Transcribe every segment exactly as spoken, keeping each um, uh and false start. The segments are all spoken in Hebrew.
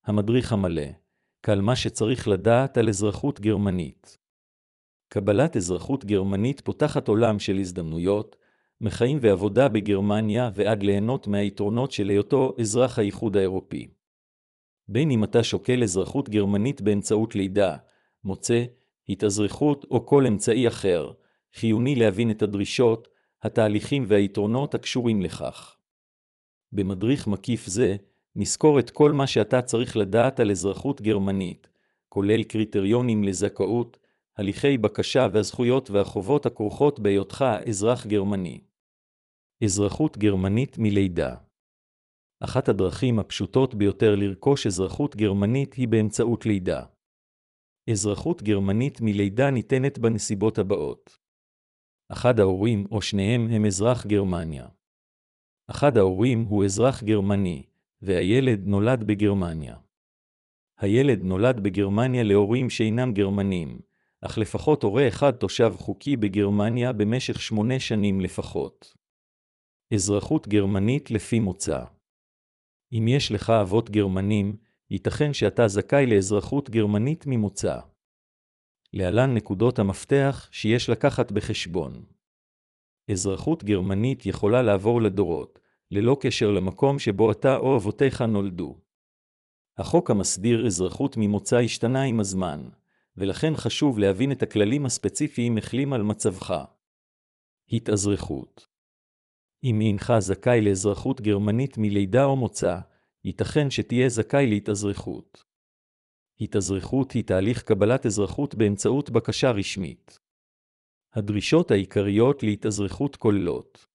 המדריך המלא, כל מה שצריך לדעת על אזרחות גרמנית. קבלת אזרחות גרמנית פותחת עולם של הזדמנויות, מחיים ועבודה בגרמניה ועד ליהנות מהיתרונות של היותו אזרח האיחוד האירופי. בין אם אתה שוקל אזרחות גרמנית באמצעות לידה, מוצא, התאזרחות או כל אמצעי אחר, חיוני להבין את הדרישות, התהליכים והיתרונות הקשורים לכך. במדריך מקיף זה, נזכור את כל מה שאתה צריך לדעת על אזרחות גרמנית, כולל קריטריונים לזכאות, הליכי בקשה והזכויות והחובות הכרוכות בהיותך אזרח גרמני. אזרחות גרמנית מלידה. אחת הדרכים הפשוטות ביותר לרכוש אזרחות גרמנית היא באמצעות לידה. אזרחות גרמנית מלידה ניתנת בנסיבות הבאות. אחד ההורים או שניהם הם אזרח גרמניה. אחד ההורים הוא אזרח גרמני, והילד נולד בגרמניה. הילד נולד בגרמניה להורים שאינם גרמנים, אך לפחות הורה אחד תושב חוקי בגרמניה במשך שמונה שנים לפחות. אזרחות גרמנית לפי מוצא. אם יש לך אבות גרמנים, ייתכן שאתה זכאי לאזרחות גרמנית ממוצא. להלן נקודות המפתח שיש לקחת בחשבון. אזרחות גרמנית יכולה לעבור לדורות, ללא קשר למקום שבו אתה או אבותיך נולדו. החוק המסדיר אזרחות ממוצא השתנה עם הזמן, ולכן חשוב להבין את הכללים הספציפיים מחלים על מצבך. התאזרחות. אם אינך זכאי לאזרחות גרמנית מלידה או מוצא, ייתכן שתהיה זכאי להתאזרחות. התאזרחות היא תהליך קבלת אזרחות באמצעות בקשה רשמית. הדרישות העיקריות להתאזרחות כוללות.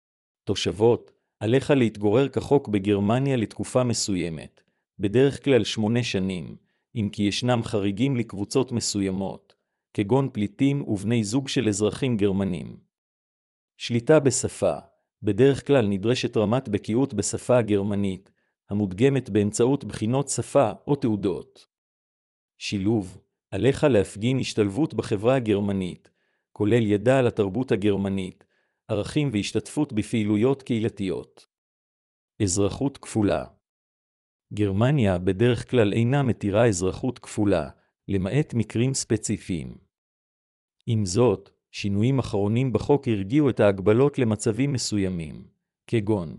תושבות, עליך להתגורר כחוק בגרמניה לתקופה מסוימת, בדרך כלל שמונה שנים, אם כי ישנם חריגים לקבוצות מסוימות, כגון פליטים ובני זוג של אזרחים גרמנים. שליטה בשפה, בדרך כלל נדרשת רמת בקיאות בשפה הגרמנית, המודגמת באמצעות בחינות שפה או תעודות. שילוב, עליך להפגין השתלבות בחברה הגרמנית, כולל ידע על התרבות הגרמנית, ערכים והשתתפות בפעילויות קהילתיות. אזרחות כפולה. גרמניה בדרך כלל אינה מתירה אזרחות כפולה, למעט מקרים ספציפיים. עם זאת, שינויים אחרונים בחוק הרגיעו את ההגבלות למצבים מסוימים, כגון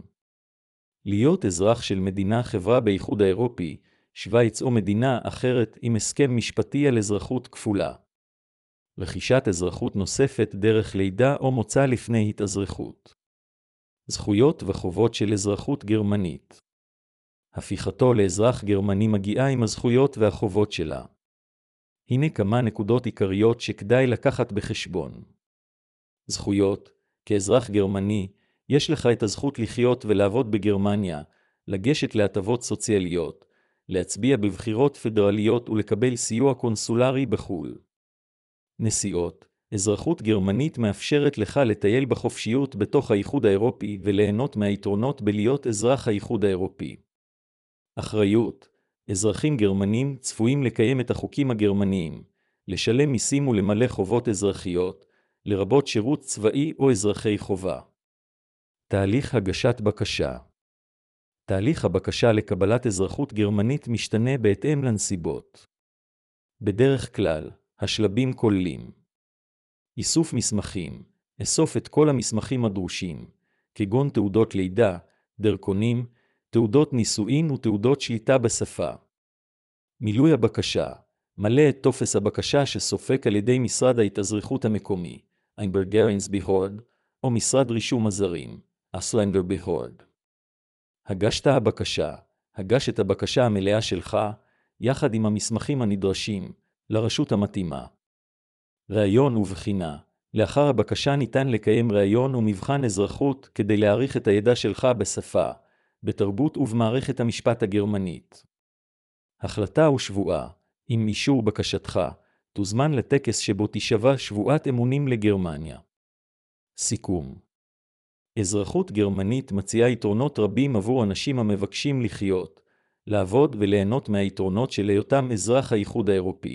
להיות אזרח של מדינה חברה באיחוד האירופי, שוויץ או מדינה אחרת עם הסכם משפטי על אזרחות כפולה. רכישת אזרחות נוספת דרך לידה או מוצא לפני התאזרחות. זכויות וחובות של אזרחות גרמנית. הפיכתו לאזרח גרמני מגיעה עם הזכויות והחובות שלה. הנה כמה נקודות עיקריות שכדאי לקחת בחשבון. זכויות, כאזרח גרמני, יש לך את הזכות לחיות ולעבוד בגרמניה, לגשת להטבות סוציאליות, להצביע בבחירות פדרליות ולקבל סיוע קונסולרי בחו"ל. נסיעות, אזרחות גרמנית מאפשרת לך לטייל בחופשיות בתוך האיחוד האירופי וליהנות מהיתרונות בלהיות אזרח האיחוד האירופי. אחריות, אזרחים גרמנים צפויים לקיים את החוקים הגרמניים, לשלם מיסים ולמלא חובות אזרחיות, לרבות שירות צבאי או אזרחי חובה. תהליך הגשת בקשה. תהליך הבקשה לקבלת אזרחות גרמנית משתנה בהתאם לנסיבות. בדרך כלל, השלבים כוללים איסוף מסמכים, אסוף את כל המסמכים הדרושים, כגון תעודות לידה, דרכונים, תעודות נישואין ותעודות שליטה בשפה. מילוי הבקשה, מלא את טופס הבקשה שסופק על ידי משרד ההתאזרחות המקומי, Einbürgerungsbehörde, או משרד רישום הזרים, Ausländerbehörde. הגשת הבקשה, הגש את הבקשה המלאה שלך, יחד עם המסמכים הנדרשים, לרשות המתאימה. ראיון ובחינה, לאחר הבקשה ניתן לקיים ראיון ומבחן אזרחות כדי להעריך את הידע שלך בשפה, בתרבות ובמערכת המשפט הגרמנית. החלטה ושבועה, עם אישור בקשתך, תוזמן לטקס שבו תישבע שבועת אמונים לגרמניה. סיכום. אזרחות גרמנית מציעה יתרונות רבים עבור אנשים המבקשים לחיות, לעבוד וליהנות מהיתרונות של היותם אזרח האיחוד האירופי.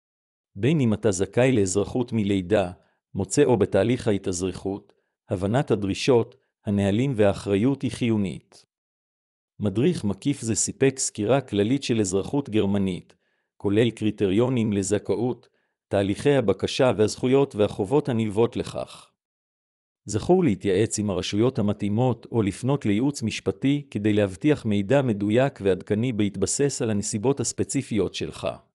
בין אם אתה זכאי לאזרחות מלידה, מוצא או בתהליך ההתאזרחות, הבנת הדרישות, הנהלים והאחריות היא חיונית. מדריך מקיף זה סיפק סקירה כללית של אזרחות גרמנית, כולל קריטריונים לזכאות, תהליכי הבקשה והזכויות והחובות הנלוות לכך. זכור להתייעץ עם הרשויות המתאימות או לפנות לייעוץ משפטי כדי להבטיח מידע מדויק ועדכני בהתבסס על הנסיבות הספציפיות שלך.